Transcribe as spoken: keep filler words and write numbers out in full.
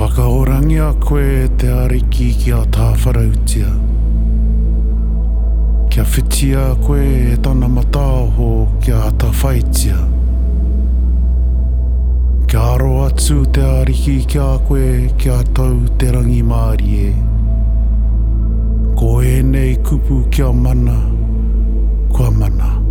whakaorangi a koe te ariki ki a tā wharautia. Kia whitia koe e tana matāho kia ta whaitia. Kia aro atu te ariki kia koe kia tau te rangi maari e. Ko e nei kupu kia mana, kua mana.